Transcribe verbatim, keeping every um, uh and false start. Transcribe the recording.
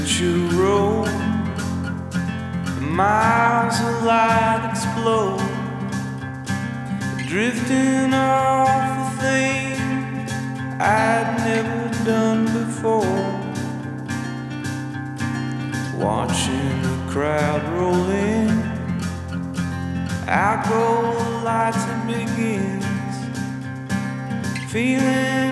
You roll, miles of light explode, drifting off the things I'd never done before. Watching the crowd roll in, out go the lights, it begins, feeling